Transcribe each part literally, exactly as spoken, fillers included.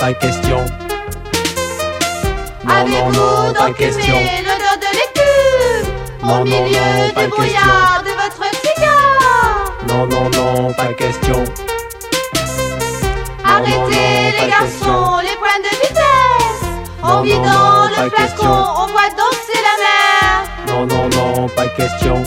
pas question. Non, non, Avez-vous non, pas donc question. aimé l'odeur de l'écume au Non, non, milieu non, pas du brouillard de votre cigare? Non, non, non, pas question. Arrêtez non, les pas garçons, les points de vitesse. En Non, vidant non, non, le pas flacon, question. on voit danser la mer. Non, non, non, pas question.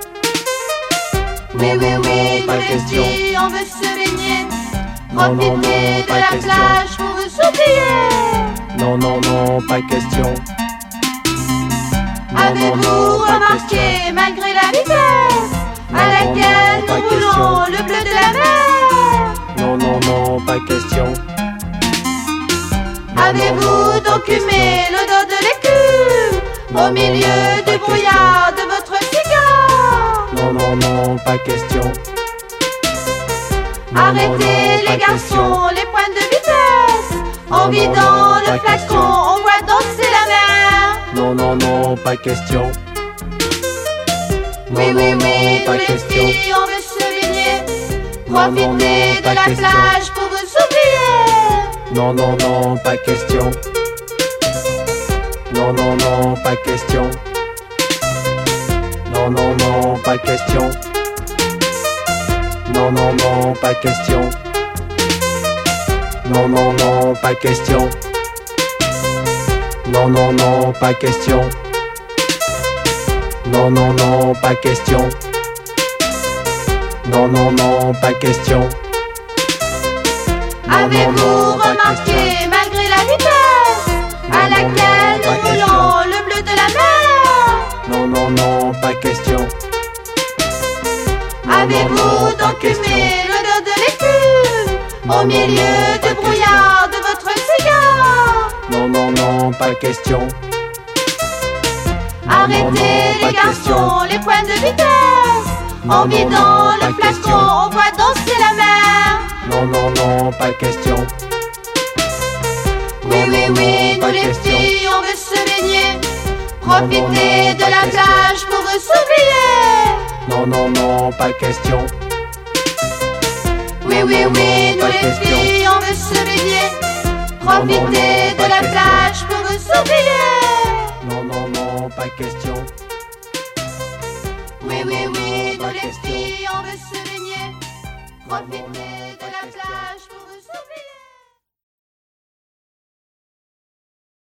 Oui, Non, oui, non, oui, non, nous pas les question. filles, on veut se baigner. Non, non, Profitez non, de pas la question. plage pour vous oublier. Non, non, non, pas question. Non, non, Avez-vous non, pas remarqué, malgré la vitesse à Non, non, laquelle non, pas nous roulons le bleu de la mer? Non, non, non, pas question. Non, Avez-vous non, non, donc pas aimé l'odeur de l'écume Non, au non, milieu non, pas du brouillard de votre cigare? Non, non, non, pas question. Non, non, Arrêtez non, les pas garçons, question. les points de vitesse. En Non, non, vidant non, le pas flacon, question. on voit danser la mer. Non, non, non, pas question. Oui, Non, oui, non, non, oui, pas nous les question. filles, on veut se baigner. Non, non, Profitez non, de pas la question. plage pour vous oublier. Non, non, non, pas question. Non, non, non, pas question. Non, non, non, pas question. Non, non, non, pas question. Non, non, non, pas question. Non, non, non, pas question. Non, non, non, pas question. Non, non, non, pas question. Non, non, Avez-vous non, pas remarqué, question. malgré la vitesse à Non, non, laquelle non, pas nous roulons le bleu de la mer? Non, non, non, pas question. Non, non, Avez-vous non, pas donc question. aimé l'odeur de l'écume Non, au non, milieu non, pas du brouillard de votre cigare? Non, non, non, pas question. Non, Arrêtez non, non, les pas garçons, question. les points de vitesse. Non, En non, vidant non, le pas flacon, question. on voit danser la mer. Non, non, non, pas question. Oui, Non, oui, non, oui, non, pas nous les question. filles, on veut se baigner. non, Profitez non, de pas la question. plage pour vous oublier. Non, non, non, pas question. Oui, Non, oui, non, oui, non, nous pas les question. filles, on veut se baigner. non, Profitez non, de pas la question. plage pour vous oublier. Non, non, non, pas question. Oui, Non, oui, non, oui, non, nous pas les question. filles, on veut se baigner. Non, non, Profitez non, de pas la question. plage